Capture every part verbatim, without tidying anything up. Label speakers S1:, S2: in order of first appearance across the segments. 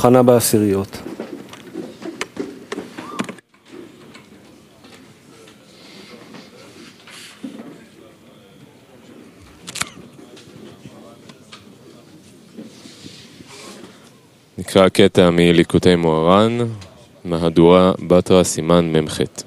S1: הכנה בעשיריות.
S2: נקרא קטע מליקוטי מוהר"ן, מהדורה בתרא סימן ממחת.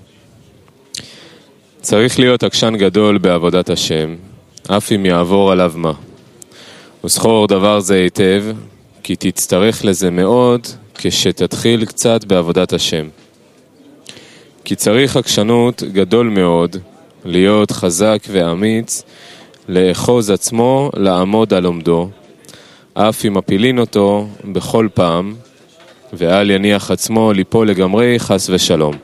S2: צריך להיות עקשן גדול בעבודת השם, אף אם יעבור עליו מה. וזכור דבר זה היטב, כי תצטרך לזה מאוד כשתתחיל קצת בעבודת השם. כי צריך עקשנות גדול מאוד, להיות חזק ואמיץ, לאחוז עצמו, לעמוד על עומדו, אף אם מפילין אותו בכל פעם, ואל יניח עצמו ליפול לגמרי חס ושלום.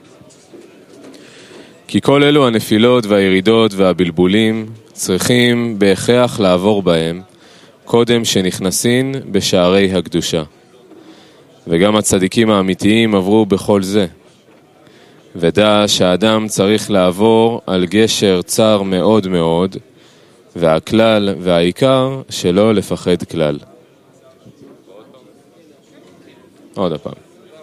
S2: כי כל אלו הנפילות והירידות והבלבולים צריכים בהכרח לעבור בהם, קודם שנכנסין בשערי הקדושה. וגם הצדיקים האמיתיים עברו בכל זה. ודע שהאדם צריך לעבור על גשר צר מאוד מאוד, והכלל והעיקר שלא לפחד כלל. עוד הפעם.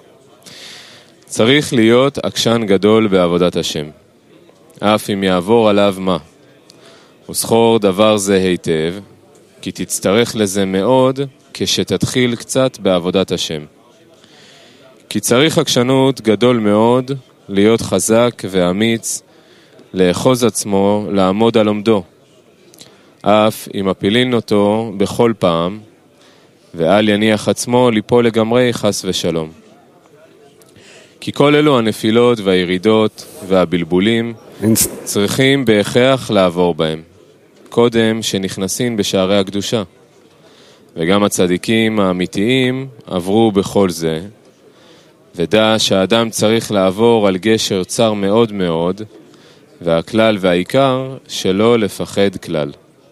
S2: צריך להיות עקשן גדול בעבודת השם, אף אם יעבור עליו מה. וזכור דבר זה היטב, כי תצטרך לזה מאוד כשתתחיל קצת בעבודת השם. כי צריך עקשנות גדול מאוד, להיות חזק ואמיץ, לאחוז עצמו, לעמוד על עומדו, אף אם מפילין אותו בכל פעם, ואל יניח עצמו ליפול לגמרי חס ושלום. כי כל אלו הנפילות והירידות והבלבולים צריכים בהכרח לעבור בהם, קודם שנכנסים בשערי הקדושה. וגם הצדיקים האמיתיים עברו בכל זה, ודע שהאדם צריך לעבור על גשר צר מאוד מאוד, והכלל והעיקר שלא לפחד כלל.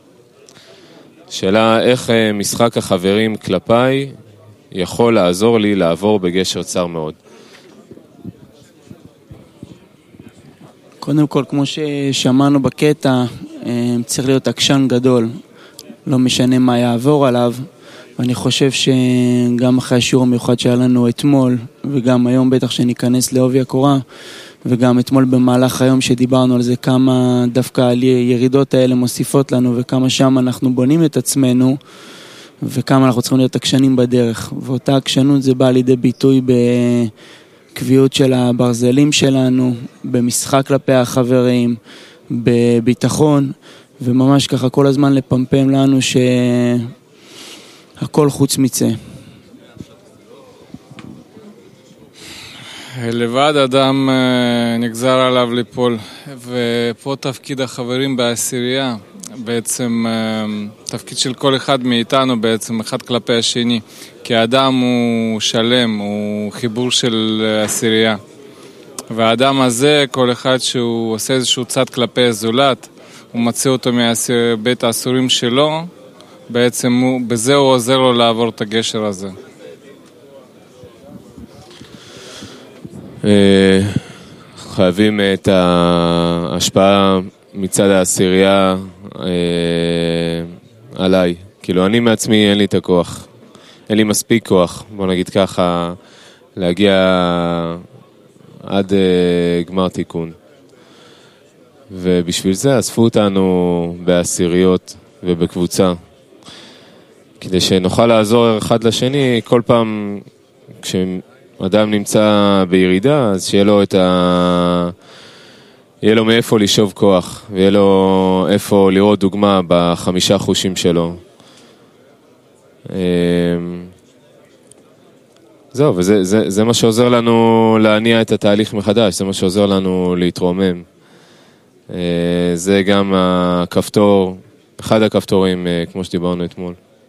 S2: שאלה איך משחק החברים כלפיי יכול לעזור לי לעבור בגשר צר מאוד.
S3: קודם כל, כמו ששמענו בקטע, צריך להיות עקשן גדול, לא משנה מה יעבור עליו. ואני חושב שגם אחרי השיעור המיוחד שהיה לנו אתמול, וגם היום בטח שניכנס לעובי הקורה, וגם אתמול במהלך היום שדיברנו על זה, כמה דווקא הירידות האלה מוסיפות לנו, וכמה שם אנחנו בונים את עצמנו, וכמה אנחנו צריכים להיות עקשנים בדרך. ואותה עקשנות זה בא לידי ביטוי בקביעות של הברזלים שלנו, במשחק כלפי החברים, בביטחון, וממש ככה כל הזמן לפמפם לנו שהכל חוץ מצא.
S4: לבד אדם נגזר עליו ליפול, ופה תפקיד החברים בעשירייה, בעצם תפקיד של כל אחד מאיתנו בעצם, אחד כלפי השני, כי האדם הוא שלם, הוא חיבור של עשירייה, והאדם הזה, כל אחד שהוא עושה איזשהו צד כלפי הזולת, הוא מצא אותו מבית האסורים שלו, בעצם הוא, בזה הוא עוזר לו לעבור את הגשר הזה.
S2: חייבים את ההשפעה מצד העשירייה עליי. כאילו אני מעצמי אין לי את הכוח, אין לי מספיק כוח, בוא נגיד ככה, להגיע עד גמר תיקון. ובשביל זה אספו אותנו בעשיריות ובקבוצה, כדי שנוכל לעזור אחד לשני כל פעם כשהם אדם נמצא בירידה, אז שיהיה לו את ה... יהיה לו מאיפה לשאוב כוח, ויהיה לו איפה לראות דוגמה בחמישה חושים שלו. זהו, וזה זה, זה מה שעוזר לנו להניע את התהליך מחדש, זה מה שעוזר לנו להתרומם. זה גם הכפתור, אחד הכפתורים, כמו שדיברנו אתמול.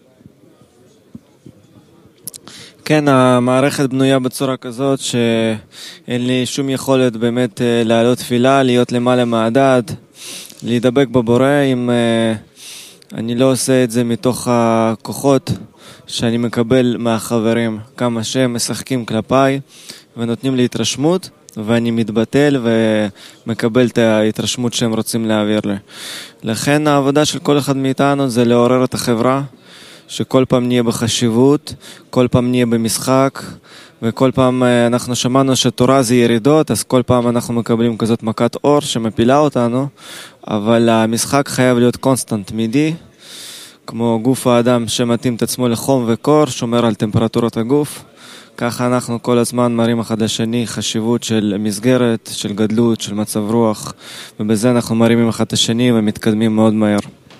S5: כן, המערכת בנויה בצורה כזאת שאין לי שום יכולת באמת לעלות תפילה, להיות למעלה מהדד, להידבק בבורא, אם אני לא עושה את זה מתוך הכוחות שאני מקבל מהחברים, כמה שהם משחקים כלפיי ונותנים לי התרשמות, ואני מתבטל ומקבל את ההתרשמות שהם רוצים להעביר לי. לכן העבודה של כל אחד מאיתנו זה לעורר את החברה, שכל פעם נהיה בחשיבות, כל פעם נהיה במשחק, וכל פעם אנחנו שמענו שתורה זה ירידות, אז כל פעם אנחנו מקבלים כזאת מכת אור שמפילה אותנו, אבל המשחק חייב להיות קונסטנט, תמידי, כמו גוף האדם שמתאים את עצמו לחום וקור, שומר על טמפרטורת הגוף. ככה אנחנו כל הזמן מראים אחד לשני חשיבות של מסגרת, של גדלות, של מצב רוח, ובזה אנחנו מרימים אחד לשני ומתקדמים מאוד מהר.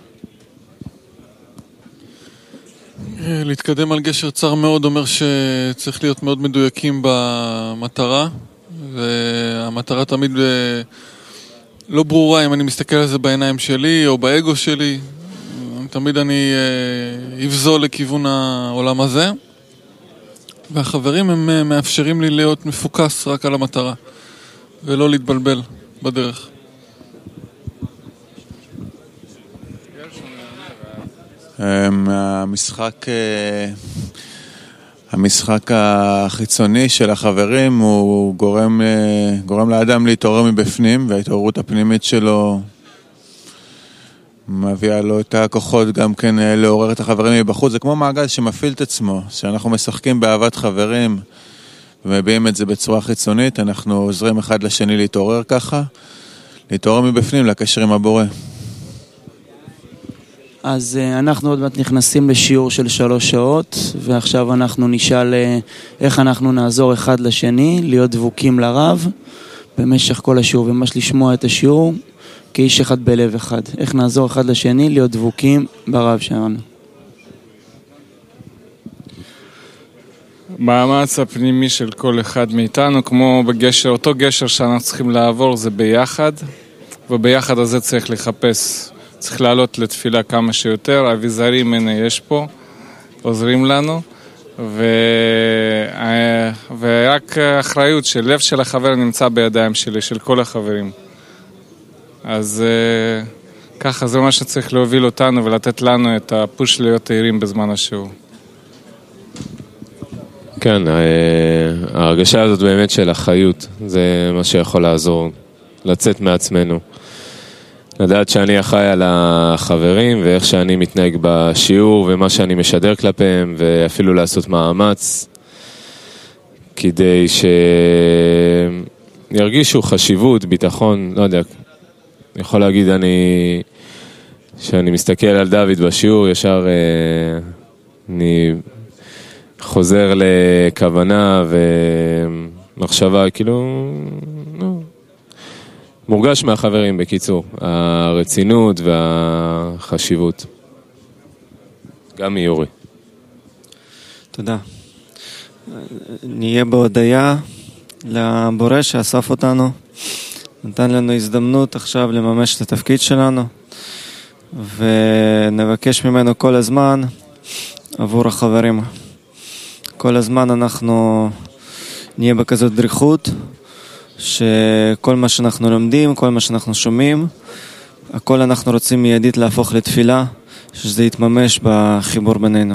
S1: להתקדם על גשר צר מאוד אומר שצריך להיות מאוד מדויקים במטרה, והמטרה תמיד לא ברורה אם אני מסתכל על זה בעיניים שלי או באגו שלי. תמיד אני אבזול לכיוון העולם הזה, והחברים הם מאפשרים לי להיות מפוקס רק על המטרה ולא להתבלבל בדרך.
S6: המשחק המשחק החיצוני של החברים הוא גורם גורם לאדם להתעורר מבפנים, וההתעוררות הפנימית שלו מביאה לו את הכוחות גם כן לעורר את החברים מבחוץ. זה כמו מעגל שמפעיל את עצמו, שאנחנו משחקים באהבת חברים ומביעים את זה בצורה חיצונית, אנחנו עוזרים אחד לשני להתעורר ככה, להתעורר מבפנים, לקשר עם הבורא.
S3: אז אנחנו עוד מעט נכנסים לשיעור של שלוש שעות, ועכשיו אנחנו נשאל איך אנחנו נעזור אחד לשני, להיות דבוקים לרב במשך כל השיעור, וממש לשמוע את השיעור כאיש אחד בלב אחד. איך נעזור אחד לשני להיות דבוקים ברב שלנו.
S4: מאמץ הפנימי של כל אחד מאיתנו, כמו בגשר, אותו גשר שאנחנו צריכים לעבור, זה ביחד, וביחד הזה צריך לחפש, צריך לעלות לתפילה כמה שיותר. אביזרים, הנה יש פה, עוזרים לנו, ו... ורק אחריות של לב של החבר נמצא בידיים שלי, של כל החברים. אז uh, ככה זה מה שצריך להוביל אותנו ולתת לנו את הפוש להיות תהירים בזמן השיעור.
S2: כן, ההרגשה הזאת באמת של החיות, זה מה שיכול לעזור, לצאת מעצמנו. לדעת שאני אחראי על החברים ואיך שאני מתנהג בשיעור ומה שאני משדר כלפיהם, ואפילו לעשות מאמץ כדי שירגישו חשיבות, ביטחון, לא יודע. אני יכול להגיד אני, שאני מסתכל על דוד בשיעור, ישר אה, אני חוזר לכוונה ומחשבה, כאילו, נו, מורגש מהחברים בקיצור, הרצינות והחשיבות. גם מיורי.
S5: תודה. נהיה בהודעה לבורא שאסף אותנו. נתן לנו הזדמנות עכשיו לממש את התפקיד שלנו, ונבקש ממנו כל הזמן עבור החברים. כל הזמן אנחנו נהיה בכזאת דריכות, שכל מה שאנחנו לומדים, כל מה שאנחנו שומעים, הכל אנחנו רוצים מיידית להפוך לתפילה, שזה יתממש בחיבור בינינו.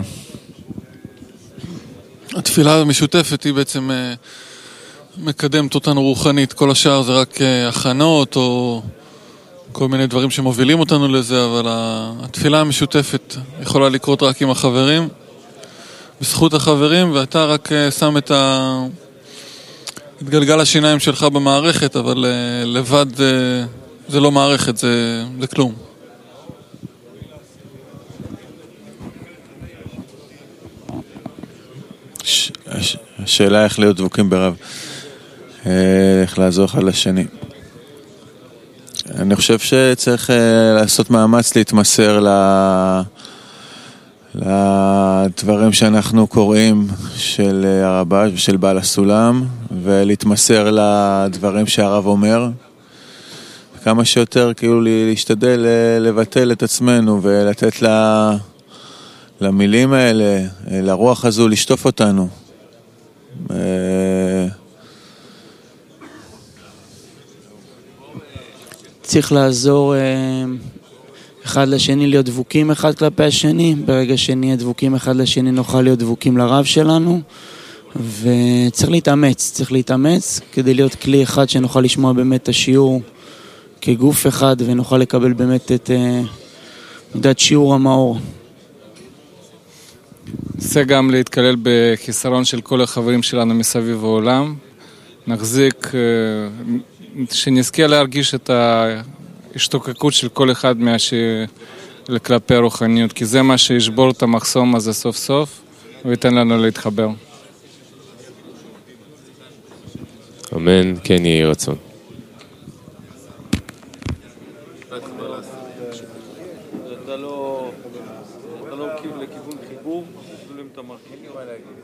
S1: התפילה המשותפת היא בעצם מקדמת אותנו רוחנית, כל השאר זה רק הכנות או כל מיני דברים שמובילים אותנו לזה, אבל התפילה המשותפת יכולה לקרות רק עם החברים, בזכות החברים, ואתה רק שם את, ה... את גלגל השיניים שלך במערכת, אבל לבד זה לא מערכת, זה, זה כלום.
S6: השאלה איך להיות דבוקים ברב, איך לעזור אחד לשני. אני חושב שצריך לעשות מאמץ להתמסר לדברים שאנחנו קוראים של הרב"ש ושל בעל הסולם, ולהתמסר לדברים שהרב אומר, כמה שיותר כאילו להשתדל לבטל את עצמנו ולתת למילים האלה, לרוח הזו, לשטוף אותנו.
S3: צריך לעזור אחד לשני, להיות דבוקים אחד כלפי השני. ברגע שנהיה דבוקים אחד לשני נוכל להיות דבוקים לרב שלנו, וצריך להתאמץ, צריך להתאמץ כדי להיות כלי אחד שנוכל לשמוע באמת את השיעור כגוף אחד, ונוכל לקבל באמת את, את שיעור המאור.
S4: ננסה גם להתקלל בחיסרון של כל החברים שלנו מסביב העולם. נחזיק, שנזכה להרגיש את ההשתוקקות של כל אחד מהשני כלפי הרוחניות, כי זה מה שישבור את המחסום הזה סוף סוף וייתן לנו להתחבר.
S2: אמן, כן יהי רצון.
S5: אתה לא עוקב לכיוון חיבור, אפילו אם אתה מרחיק מה להגיד.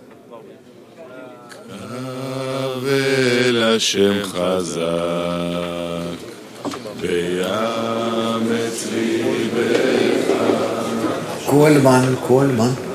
S7: קבל השם חזק, ביאמץ ליבך.
S8: כל מן, כל מן.